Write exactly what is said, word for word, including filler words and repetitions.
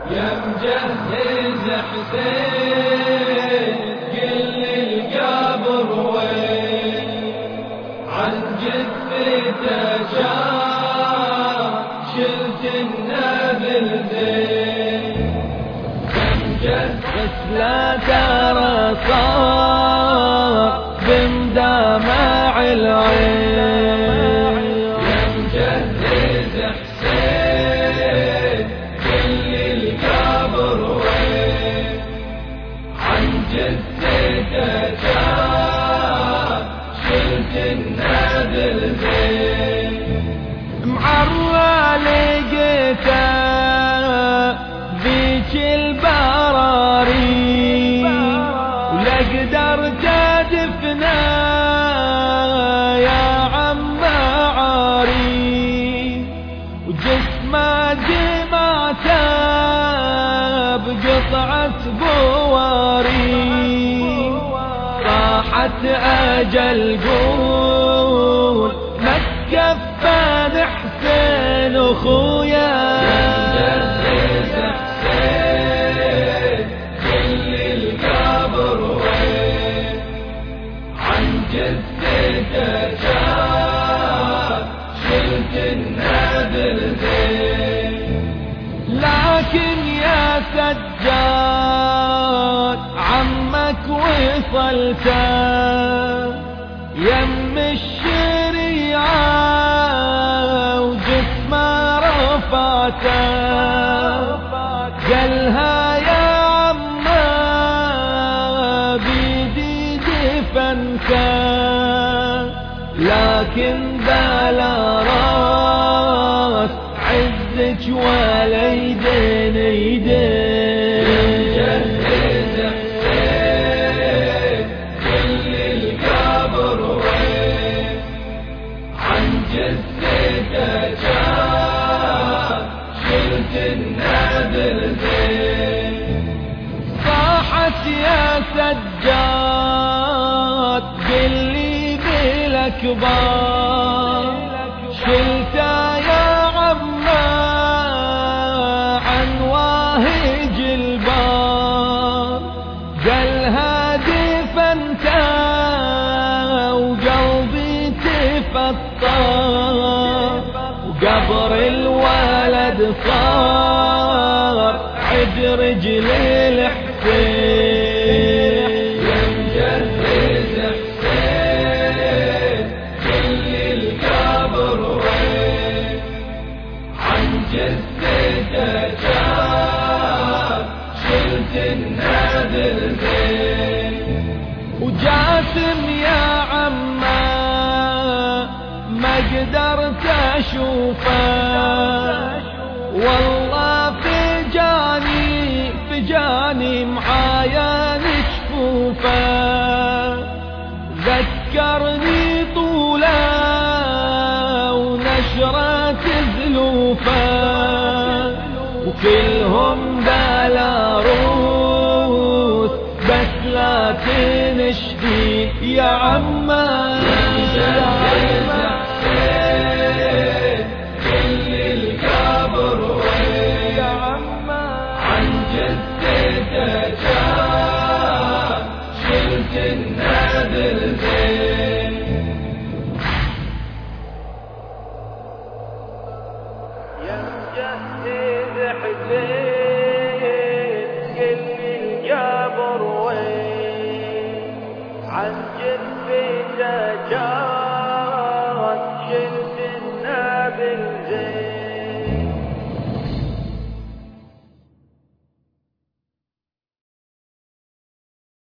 يا مجهز حسين قل لي القبر وين، عن جثته شاف شلت النبل زين. يا مجهز لا ترى صار بمدامع العين، يا مجهز حسين قل لي القبر وين، عن جثته شاف شلت النبل زين. معرى لقيته ذيك البراري ولا قدرت ادفنه يا عم عاري، وجسمه جمعته بقطعة بواري، صاحت أجل قول ما تكفن حسين أخويا. جثته شاف شلت النبل زين. لكن يا سجاد عمك وصلته يم الشريعة وجسمه رفعته، قالها يا عمه بيدي دفنته، لكن بلا راس عزك ولا يدين يدين. مجهز حسين قل لي القبر وين، عن جثته شاف شلت النبل زين. صاحت يا سجاد قل لي بالأكبر شلته يا عمه عن واهج البار، قالها دفنته وقلبي تفطر، وقبر الولد صار عد رجل الحسين. يا مجهز حسين قل لي القبر وين، عن جثته شاف شلت النبل زين. وجاسم يا عمه ما قدرت اشوفه، والله فجاني فجاني معايا نشفوفه، ذكرني طوله ونشرة زلوفه، وكلهم بلا روس بس لا تنشفي يا عمه. النبل زين. يا مجهز حسين قل لي القبر وين، عن جثتي